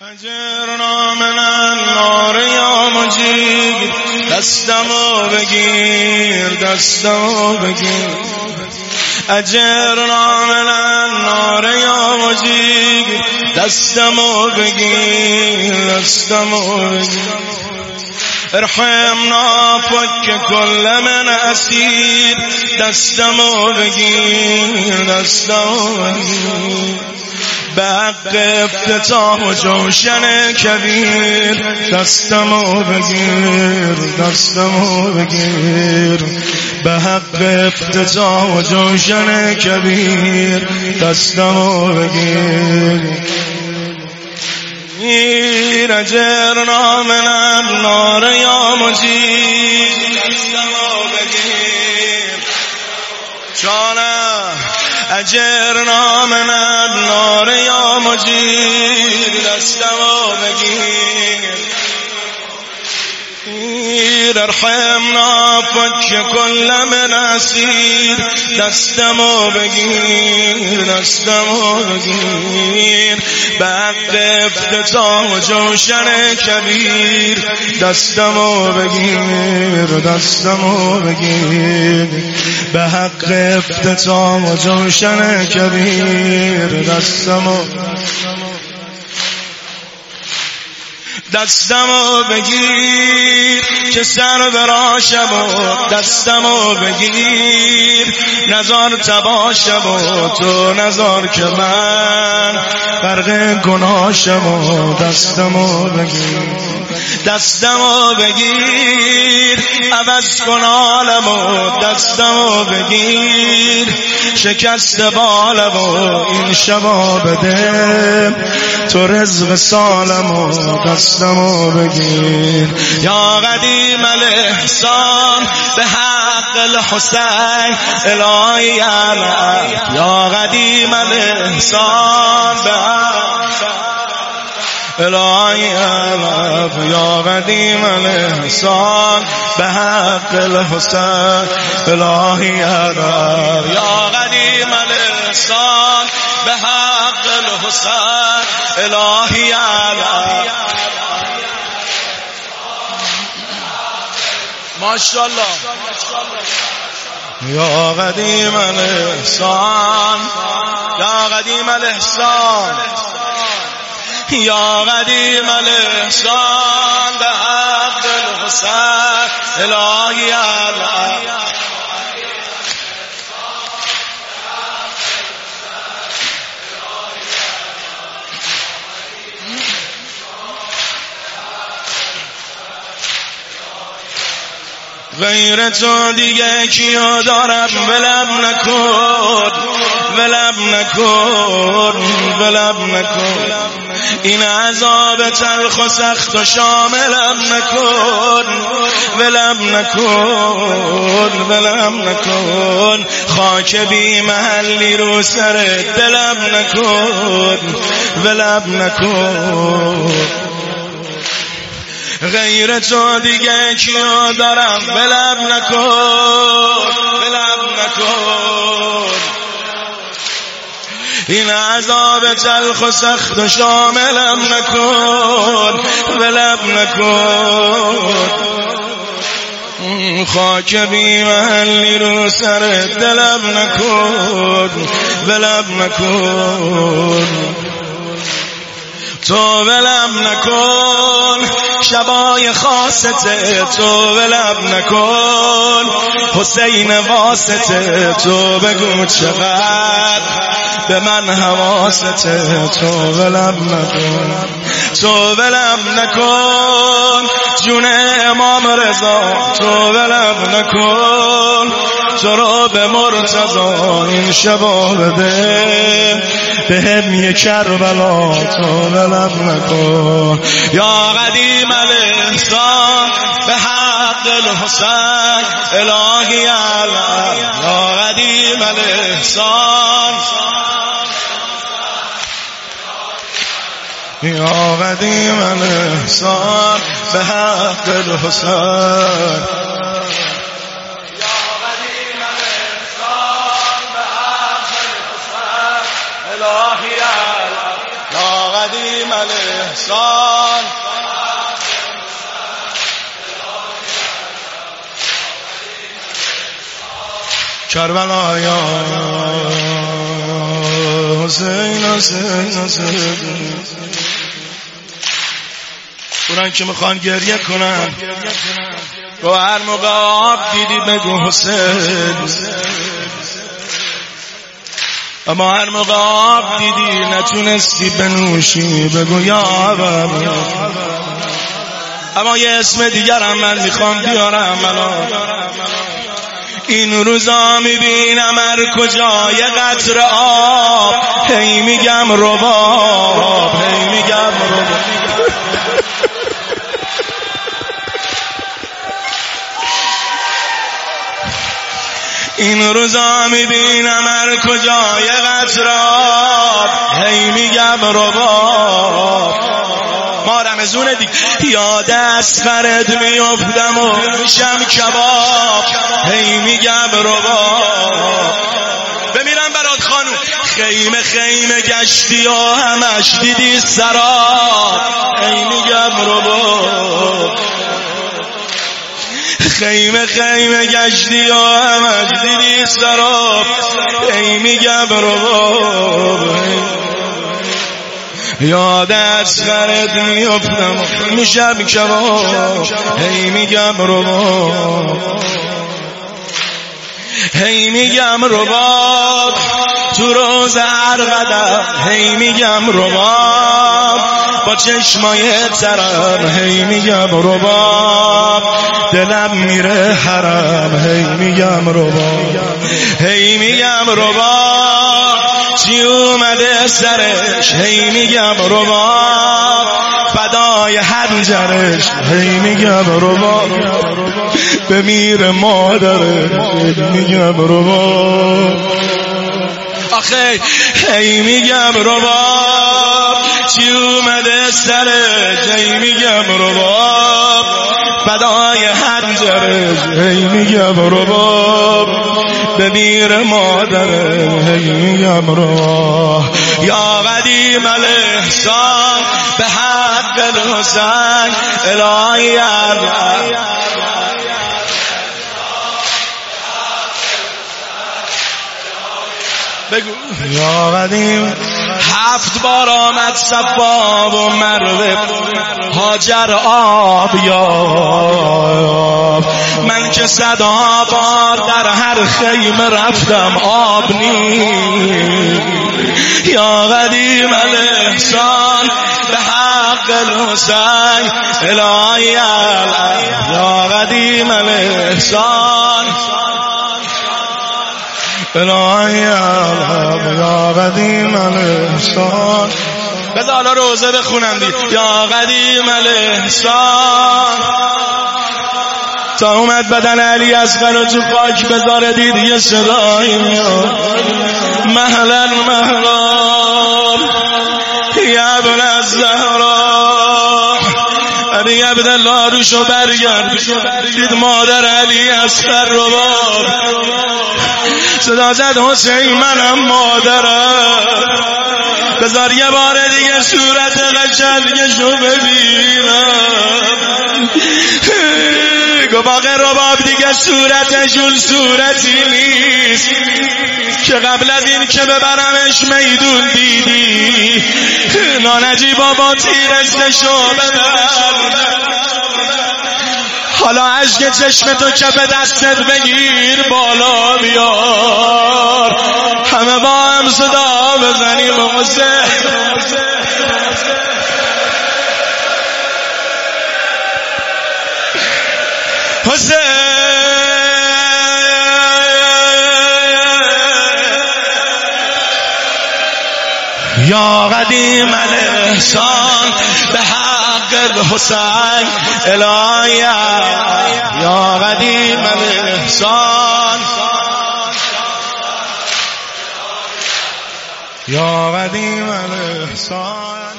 اجرنا من النار یا مجید، دستمو بگیر، دستمو بگیر. اجرنا من النار یا مجید، دستمو بگیر، دستمو بگیر. ارحمنا فك كل من اسیر، دستمو بگیر، دستمو بگیر. به حق افتتاح و جوشن کبیر، دستمو بگیر، دستمو بگیر. به حق افتتاح و جوشن کبیر، دستمو بگیر. اجرنا من النار یا مجید، دستمو بگیر. جانم اجرنا من النار یا مجید، دستمو بگیر. ارحمنا فك كل من اسیر، دستمو بگیر، دستمو بگیر. به حق افتتاح و جوشن کبیر، دستمو بگیر، دستمو بگیر. به حق افتتاح و جوشن کبیر، دستمو بگیر. که سر براشم و دستمو بگیر. نزار تباشم و تو نزار که من غرق گناهشم و دستمو بگیر. دستمو بگیر، عوض کن حالم و دستمو بگیر. شکست بالم و این شبا بده، تو رزق سالم و دستمو بگیر. یا قدیم الاحسان به حق الحسین، الهی علم. یا قدیم الاحسان به الهی علم. یا قدیم الاحسان به حق الحسین، الهی علم. یا قدیم الاحسان به حق الحسین، الهی علم. ماشاءالله. یا قدیم الاحسان، یا قدیم الاحسان، یا قدیم الاحسان به حق الحسین، الهی علم. غیر تو دیگه کیو دارم، ولم نکن، ولم نکن، ولم نکن. این عذاب تلخ و سخت و شاملم نکن، ولم نکن، ولم نکن. خاک بی محلی رو سر دلم نکن، ولم نکن. غیر تو دیگه کیو دارم، ولم نکن، ولم نکن. این عذاب تلخ و سخت و شاملم نکن، ولم نکن. خاک بی محلی رو سر دلم نکن، ولم نکن. تو ولم نکن، شبای خاصته تو ولم نکن. حسین واسطه تو بگو چقدر به من حواسته، تو ولم نکن. تو ولم نکن جون امام رضا، تو ولم نکن. تو رو به مرتضی این شبا بده، بهم یه کربلا، تو ولم نکن. یا قدیم الاحسان به حق الحسین، الهی علم. یا قدیم الاحسان، یا قدیم الاحسان به حق الحسین. الهی علم. قدیم الاحسان کربلا یا حسین حسین حسین. اونان که میخوان گریه کنن با هر موقع آب دیدی بگو حسین، اما هر موقع آب دیدی نتونستی بنوشی بگو یا عبر. اما یه اسم دیگر هم من میخوام بیارم. این روزا میبینم هر کجا یه قطر آب، هی میگم رباب، هی میگم رباب. این روزا میبینم هر کجا یه قطر آب، هی میگم رباب. ما رمزون دیگه یاد اصغرت میافتم و میشم کباب، هی میگم رباب. بمیرم برات خانوم خیمه خیمه گشتی و همش دیدی سراب، هی میگم رباب. خیمه خیمه گشتی و همش دیدی سراب، هی میگم رباب. یاد اصغرت میافتم میشم کباب، هی میگم رباب، هی میگم رباب. تو روز هر قدم هی میگم رباب، با چشمای ترم هی میگم رباب. دلم میره حرم هی میگم رباب، هی میگم رباب. چی اومده سرش هی میگم رباب، فدای حنجرش هی میگم رباب. بمیر مادرش میگم رباب، آخه هی میگم رباب. چی اومده سرش هی میگم رباب، فدای حنجرش هی میگم رباب. بمیر مادرش هی میگم رباب. یا قدیم الاحسان به حق الحسین الهی بگو یا قدیم. 7 بار آمد صفا و مروه، هاجر آب یاب. من که 100 بار در هر خیمه رفتم آب نیست. یا قدیم الاحسان به حق الحسین الهی یا قدیم الاحسان الهی یا قدیم الاحسان. بذار حالا روزه بخونم دی. یا قدیم الاحسان تا اومد بدن علی اصغر رو تو خاک بذاره، دید یه صدایی میاد مهلا مهلا یا ابن الزهرا. علی عبدالله روشو برگرد، دید مادر علی اصغر رو باب صدا زد حسین منم مادرم. بذار یه بار دیگه صورت قشنگشو ببینم. گفت رباب دیگه صورتشون صورتی نیست که قبل از این که ببرمش میدون دیدی. نانجی بابا تیرستشو ببر، حالا عشق چشم تو کف دستت بگیر بالا بیار، همه با هم صدا بزنیم حسین. حسین یا قدیم الاحسان به حق الحسین الهی یا قدیم الاحسان یا قدیم الاحسان.